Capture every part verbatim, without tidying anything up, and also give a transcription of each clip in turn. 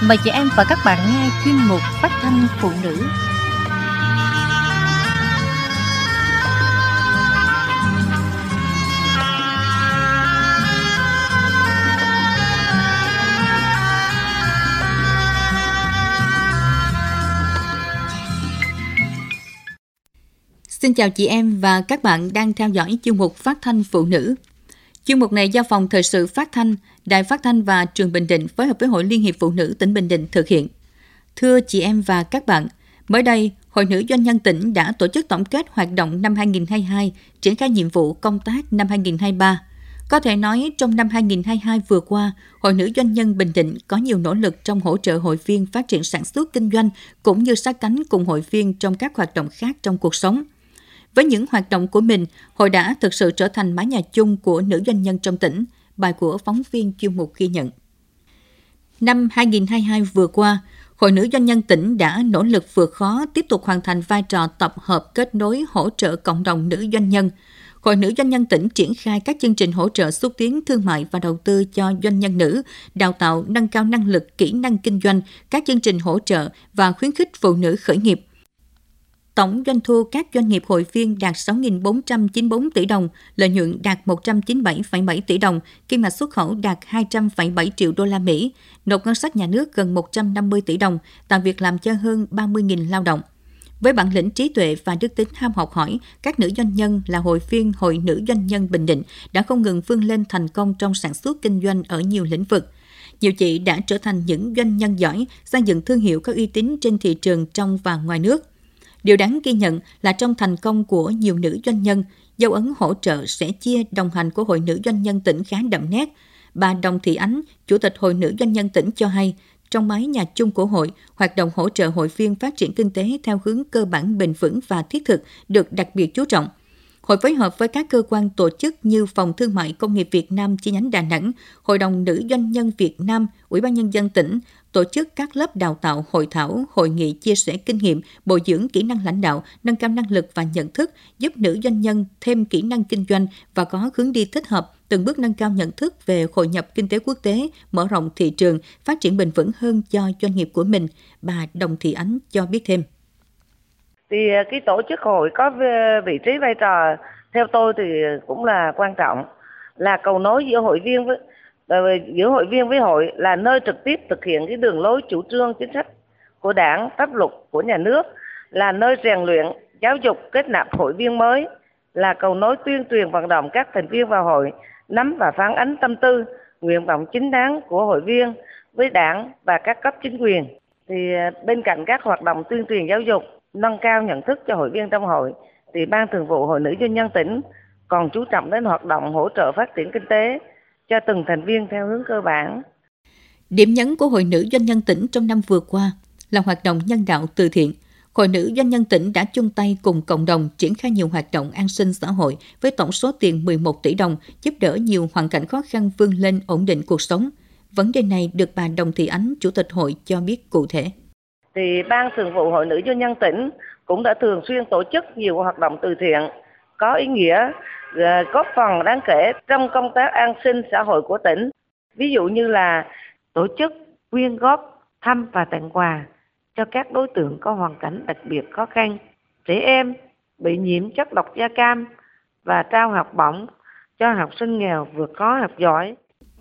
Mời chị em và các bạn nghe chuyên mục Phát thanh phụ nữ. Xin chào chị em và các bạn đang theo dõi chuyên mục Phát thanh phụ nữ. Chuyên mục này do Phòng Thời sự Phát thanh, Đài Phát thanh và Truyền Bình Định phối hợp với Hội Liên hiệp Phụ nữ tỉnh Bình Định thực hiện. Thưa chị em và các bạn, mới đây, Hội Nữ Doanh nhân tỉnh đã tổ chức tổng kết hoạt động năm hai không hai hai, triển khai nhiệm vụ công tác năm hai không hai ba. Có thể nói, trong năm hai không hai hai vừa qua, Hội Nữ Doanh nhân Bình Định có nhiều nỗ lực trong hỗ trợ hội viên phát triển sản xuất kinh doanh, cũng như sát cánh cùng hội viên trong các hoạt động khác trong cuộc sống. Với những hoạt động của mình, Hội đã thực sự trở thành mái nhà chung của nữ doanh nhân trong tỉnh. Bài của phóng viên chuyên mục ghi nhận. Năm hai không hai hai vừa qua, Hội Nữ Doanh nhân tỉnh đã nỗ lực vượt khó tiếp tục hoàn thành vai trò tập hợp kết nối hỗ trợ cộng đồng nữ doanh nhân. Hội Nữ Doanh nhân tỉnh triển khai các chương trình hỗ trợ xúc tiến thương mại và đầu tư cho doanh nhân nữ, đào tạo nâng cao năng lực, kỹ năng kinh doanh, các chương trình hỗ trợ và khuyến khích phụ nữ khởi nghiệp. Tổng doanh thu các doanh nghiệp hội viên đạt sáu nghìn bốn trăm chín mươi tư tỷ đồng, lợi nhuận đạt một trăm chín mươi bảy phẩy bảy tỷ đồng, kim ngạch xuất khẩu đạt hai trăm phẩy bảy triệu đô la Mỹ, nộp ngân sách nhà nước gần một trăm năm mươi tỷ đồng, tạo việc làm cho hơn ba mươi nghìn lao động. Với bản lĩnh trí tuệ và đức tính ham học hỏi, các nữ doanh nhân là hội viên Hội Nữ Doanh nhân Bình Định đã không ngừng vươn lên thành công trong sản xuất kinh doanh ở nhiều lĩnh vực. Nhiều chị đã trở thành những doanh nhân giỏi, xây dựng thương hiệu có uy tín trên thị trường trong và ngoài nước. Điều đáng ghi nhận là trong thành công của nhiều nữ doanh nhân, dấu ấn hỗ trợ sẻ chia đồng hành của Hội Nữ Doanh nhân tỉnh khá đậm nét. Bà Đồng Thị Ánh, Chủ tịch Hội Nữ Doanh nhân tỉnh cho hay, trong mái nhà chung của hội, hoạt động hỗ trợ hội viên phát triển kinh tế theo hướng cơ bản bền vững và thiết thực được đặc biệt chú trọng. Hội phối hợp với các cơ quan tổ chức như Phòng Thương mại Công nghiệp Việt Nam chi nhánh Đà Nẵng, Hội đồng Nữ Doanh nhân Việt Nam, Ủy ban Nhân dân tỉnh, tổ chức các lớp đào tạo, hội thảo, hội nghị chia sẻ kinh nghiệm, bồi dưỡng kỹ năng lãnh đạo, nâng cao năng lực và nhận thức, giúp nữ doanh nhân thêm kỹ năng kinh doanh và có hướng đi thích hợp, từng bước nâng cao nhận thức về hội nhập kinh tế quốc tế, mở rộng thị trường, phát triển bền vững hơn cho doanh nghiệp của mình. Bà Đồng Thị Ánh cho biết thêm. Thì cái tổ chức hội có vị trí vai trò theo tôi thì cũng là quan trọng, là cầu nối giữa hội viên với giữa hội viên với hội, là nơi trực tiếp thực hiện cái đường lối chủ trương chính sách của Đảng, pháp luật của nhà nước, là nơi rèn luyện, giáo dục, kết nạp hội viên mới, là cầu nối tuyên truyền vận động các thành viên vào hội nắm và phản ánh tâm tư, nguyện vọng chính đáng của hội viên với Đảng và các cấp chính quyền. Thì bên cạnh các hoạt động tuyên truyền giáo dục, nâng cao nhận thức cho hội viên trong hội, thì Ban Thường vụ Hội Nữ Doanh nhân tỉnh còn chú trọng đến hoạt động hỗ trợ phát triển kinh tế cho từng thành viên theo hướng cơ bản. Điểm nhấn của Hội Nữ Doanh nhân tỉnh trong năm vừa qua là hoạt động nhân đạo từ thiện. Hội Nữ Doanh nhân tỉnh đã chung tay cùng cộng đồng triển khai nhiều hoạt động an sinh xã hội với tổng số tiền mười một tỷ đồng, giúp đỡ nhiều hoàn cảnh khó khăn vươn lên ổn định cuộc sống. Vấn đề này được bà Đồng Thị Ánh, Chủ tịch hội cho biết cụ thể. Thì Ban Thường vụ Hội Nữ Doanh nhân tỉnh cũng đã thường xuyên tổ chức nhiều hoạt động từ thiện có ý nghĩa, góp phần đáng kể trong công tác an sinh xã hội của tỉnh. Ví dụ như là tổ chức quyên góp, thăm và tặng quà cho các đối tượng có hoàn cảnh đặc biệt khó khăn, trẻ em bị nhiễm chất độc da cam và trao học bổng cho học sinh nghèo vượt khó học giỏi.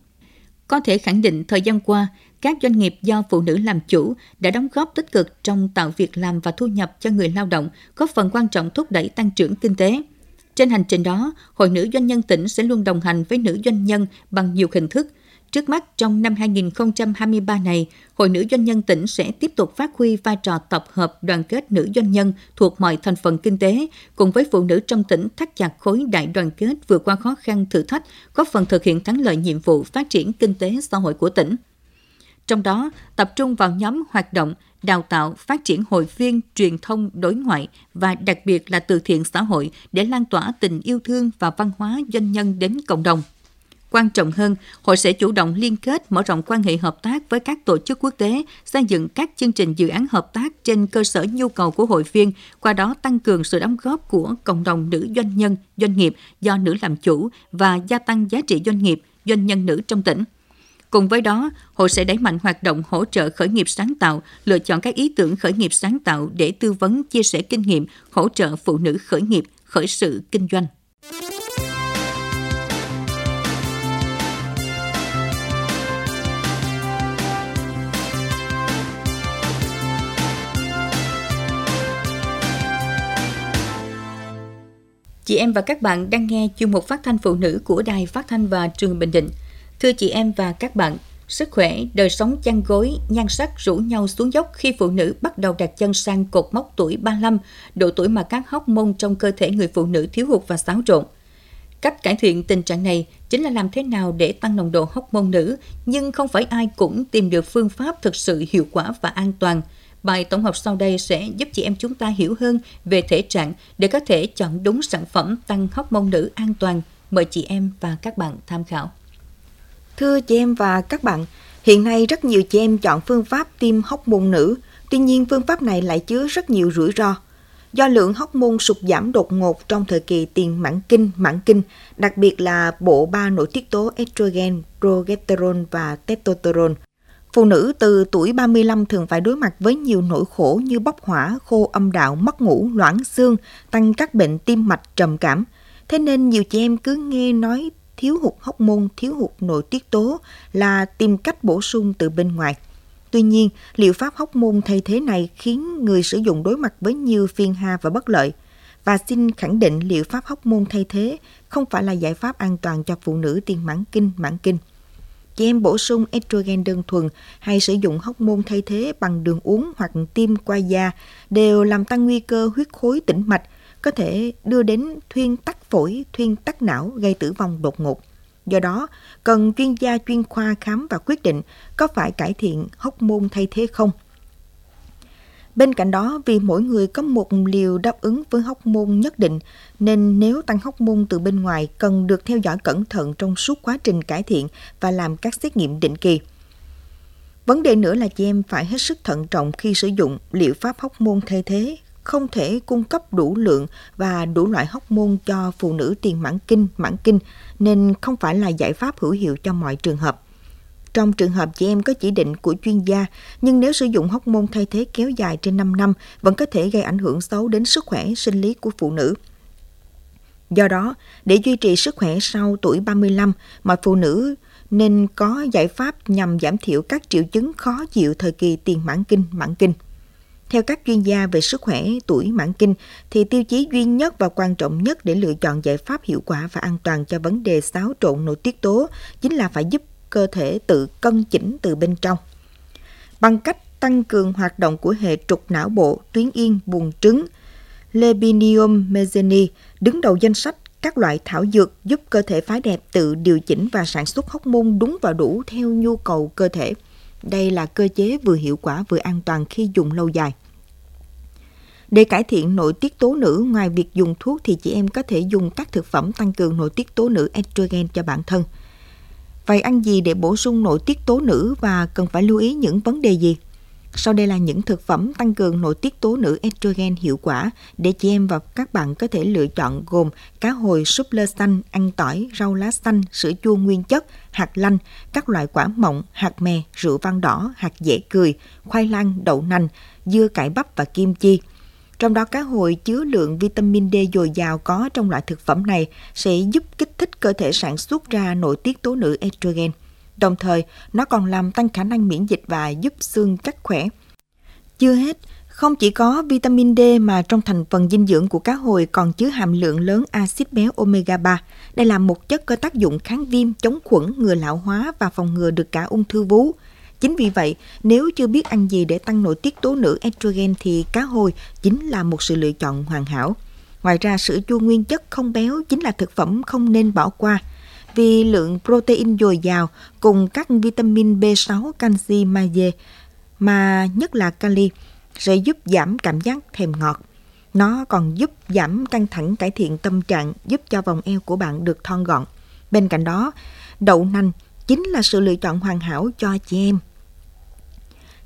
Có thể khẳng định thời gian qua, các doanh nghiệp do phụ nữ làm chủ đã đóng góp tích cực trong tạo việc làm và thu nhập cho người lao động, góp phần quan trọng thúc đẩy tăng trưởng kinh tế. Trên hành trình đó, Hội Nữ Doanh nhân tỉnh sẽ luôn đồng hành với nữ doanh nhân bằng nhiều hình thức. Trước mắt, trong năm hai không hai ba này, Hội Nữ Doanh nhân tỉnh sẽ tiếp tục phát huy vai trò tập hợp đoàn kết nữ doanh nhân thuộc mọi thành phần kinh tế, cùng với phụ nữ trong tỉnh thắt chặt khối đại đoàn kết vượt qua khó khăn thử thách, góp phần thực hiện thắng lợi nhiệm vụ phát triển kinh tế xã hội của tỉnh. Trong đó, tập trung vào nhóm hoạt động đào tạo, phát triển hội viên, truyền thông, đối ngoại và đặc biệt là từ thiện xã hội để lan tỏa tình yêu thương và văn hóa doanh nhân đến cộng đồng. Quan trọng hơn, hội sẽ chủ động liên kết, mở rộng quan hệ hợp tác với các tổ chức quốc tế, xây dựng các chương trình dự án hợp tác trên cơ sở nhu cầu của hội viên, qua đó tăng cường sự đóng góp của cộng đồng nữ doanh nhân, doanh nghiệp do nữ làm chủ và gia tăng giá trị doanh nghiệp, doanh nhân nữ trong tỉnh. Cùng với đó, hội sẽ đẩy mạnh hoạt động hỗ trợ khởi nghiệp sáng tạo, lựa chọn các ý tưởng khởi nghiệp sáng tạo để tư vấn, chia sẻ kinh nghiệm, hỗ trợ phụ nữ khởi nghiệp, khởi sự kinh doanh. Chị em và các bạn đang nghe chuyên mục phát thanh phụ nữ của Đài Phát thanh và Truyền hình Bình Định. Thưa chị em và các bạn, sức khỏe, đời sống chăn gối, nhan sắc rủ nhau xuống dốc khi phụ nữ bắt đầu đặt chân sang cột mốc tuổi ba mươi lăm, độ tuổi mà các hormone trong cơ thể người phụ nữ thiếu hụt và xáo trộn. Cách cải thiện tình trạng này chính là làm thế nào để tăng nồng độ hormone nữ, nhưng không phải ai cũng tìm được phương pháp thực sự hiệu quả và an toàn. Bài tổng hợp sau đây sẽ giúp chị em chúng ta hiểu hơn về thể trạng để có thể chọn đúng sản phẩm tăng hormone nữ an toàn. Mời chị em và các bạn tham khảo. Thưa chị em và các bạn, hiện nay rất nhiều chị em chọn phương pháp tiêm hormone nữ, tuy nhiên phương pháp này lại chứa rất nhiều rủi ro. Do lượng hormone sụt giảm đột ngột trong thời kỳ tiền mãn kinh, mãn kinh, đặc biệt là bộ ba nội tiết tố estrogen, progesterone và testosterone. Phụ nữ từ tuổi ba mươi lăm thường phải đối mặt với nhiều nỗi khổ như bốc hỏa, khô âm đạo, mất ngủ, loãng xương, tăng các bệnh tim mạch, trầm cảm. Thế nên nhiều chị em cứ nghe nói thiếu hụt hormone, thiếu hụt nội tiết tố là tìm cách bổ sung từ bên ngoài. Tuy nhiên, liệu pháp hormone thay thế này khiến người sử dụng đối mặt với nhiều phiền hà và bất lợi. Và xin khẳng định liệu pháp hormone thay thế không phải là giải pháp an toàn cho phụ nữ tiền mãn kinh, mãn kinh. Chị em bổ sung estrogen đơn thuần hay sử dụng hormone thay thế bằng đường uống hoặc tiêm qua da đều làm tăng nguy cơ huyết khối tĩnh mạch, có thể đưa đến thuyên tắc phổi, thuyên tắc não, gây tử vong đột ngột. Do đó, cần chuyên gia chuyên khoa khám và quyết định có phải cải thiện hormone thay thế không. Bên cạnh đó, vì mỗi người có một liều đáp ứng với hormone nhất định, nên nếu tăng hormone từ bên ngoài cần được theo dõi cẩn thận trong suốt quá trình cải thiện và làm các xét nghiệm định kỳ. Vấn đề nữa là chị em phải hết sức thận trọng khi sử dụng liệu pháp hormone thay thế, không thể cung cấp đủ lượng và đủ loại hormone cho phụ nữ tiền mãn kinh, mãn kinh, nên không phải là giải pháp hữu hiệu cho mọi trường hợp. Trong trường hợp chị em có chỉ định của chuyên gia, nhưng nếu sử dụng hormone thay thế kéo dài trên năm năm, vẫn có thể gây ảnh hưởng xấu đến sức khỏe sinh lý của phụ nữ. Do đó, để duy trì sức khỏe sau tuổi ba mươi lăm, mọi phụ nữ nên có giải pháp nhằm giảm thiểu các triệu chứng khó chịu thời kỳ tiền mãn kinh, mãn kinh. Theo các chuyên gia về sức khỏe tuổi mãn kinh, thì tiêu chí duy nhất và quan trọng nhất để lựa chọn giải pháp hiệu quả và an toàn cho vấn đề xáo trộn nội tiết tố chính là phải giúp cơ thể tự cân chỉnh từ bên trong. Bằng cách tăng cường hoạt động của hệ trục não bộ, tuyến yên, buồng trứng, Lebidium Mezeni đứng đầu danh sách các loại thảo dược giúp cơ thể phái đẹp tự điều chỉnh và sản xuất hormone đúng và đủ theo nhu cầu cơ thể. Đây là cơ chế vừa hiệu quả vừa an toàn khi dùng lâu dài. Để cải thiện nội tiết tố nữ, ngoài việc dùng thuốc thì chị em có thể dùng các thực phẩm tăng cường nội tiết tố nữ estrogen cho bản thân. Vậy ăn gì để bổ sung nội tiết tố nữ và cần phải lưu ý những vấn đề gì? Sau đây là những thực phẩm tăng cường nội tiết tố nữ estrogen hiệu quả để chị em và các bạn có thể lựa chọn, gồm cá hồi, súp lơ xanh, ăn tỏi, rau lá xanh, sữa chua nguyên chất, hạt lanh, các loại quả mọng, hạt mè, rượu vang đỏ, hạt dẻ cười, khoai lang, đậu nành, dưa cải bắp và kim chi. Trong đó cá hồi chứa lượng vitamin D dồi dào có trong loại thực phẩm này sẽ giúp kích thích cơ thể sản xuất ra nội tiết tố nữ estrogen. Đồng thời, nó còn làm tăng khả năng miễn dịch và giúp xương chắc khỏe. Chưa hết, không chỉ có vitamin D mà trong thành phần dinh dưỡng của cá hồi còn chứa hàm lượng lớn axit béo omega ba. Đây là một chất có tác dụng kháng viêm, chống khuẩn, ngừa lão hóa và phòng ngừa được cả ung thư vú. Chính vì vậy, nếu chưa biết ăn gì để tăng nội tiết tố nữ estrogen thì cá hồi chính là một sự lựa chọn hoàn hảo. Ngoài ra, sữa chua nguyên chất không béo chính là thực phẩm không nên bỏ qua. Vì lượng protein dồi dào cùng các vitamin B sáu, canxi, magie, mà nhất là kali, sẽ giúp giảm cảm giác thèm ngọt. Nó còn giúp giảm căng thẳng, cải thiện tâm trạng, giúp cho vòng eo của bạn được thon gọn. Bên cạnh đó, đậu nành chính là sự lựa chọn hoàn hảo cho chị em.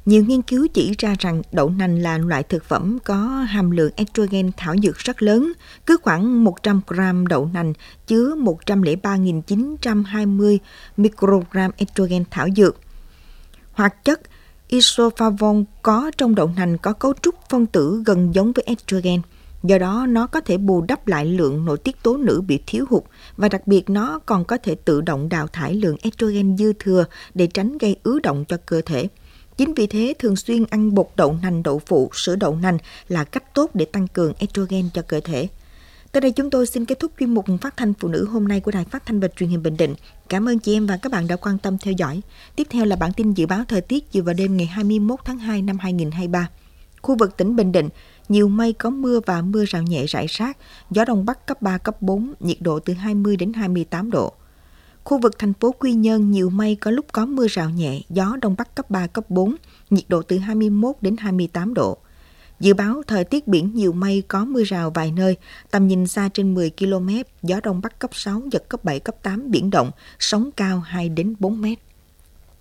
Nhiều nghiên cứu chỉ ra rằng đậu nành là loại thực phẩm có hàm lượng estrogen thảo dược rất lớn. Cứ khoảng một trăm gram đậu nành chứa một trăm lẻ ba nghìn chín trăm hai mươi microgram estrogen thảo dược. Hoạt chất isoflavone có trong đậu nành có cấu trúc phân tử gần giống với estrogen. Do đó, nó có thể bù đắp lại lượng nội tiết tố nữ bị thiếu hụt và đặc biệt nó còn có thể tự động đào thải lượng estrogen dư thừa để tránh gây ứ động cho cơ thể. Chính vì thế, thường xuyên ăn bột đậu nành, đậu phụ, sữa đậu nành là cách tốt để tăng cường estrogen cho cơ thể. Tới đây chúng tôi xin kết thúc chuyên mục Phát thanh Phụ nữ hôm nay của Đài Phát thanh và Truyền hình Bình Định. Cảm ơn chị em và các bạn đã quan tâm theo dõi. Tiếp theo là bản tin dự báo thời tiết chiều và đêm ngày hai mươi mốt tháng hai năm hai nghìn không trăm hai mươi ba. Khu vực tỉnh Bình Định, nhiều mây có mưa và mưa rào nhẹ rải rác, gió đông bắc cấp ba, cấp bốn, nhiệt độ từ hai mươi đến hai mươi tám độ. Khu vực thành phố Quy Nhơn, nhiều mây có lúc có mưa rào nhẹ, gió đông bắc cấp ba, cấp bốn, nhiệt độ từ hai mươi mốt đến hai mươi tám độ. Dự báo thời tiết biển nhiều mây có mưa rào vài nơi, tầm nhìn xa trên mười ki lô mét, gió đông bắc cấp sáu, giật cấp bảy, cấp tám, biển động, sóng cao hai đến bốn mét.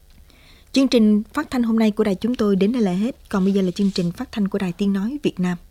Chương trình phát thanh hôm nay của đài chúng tôi đến đây là hết. Còn bây giờ là chương trình phát thanh của Đài Tiếng Nói Việt Nam.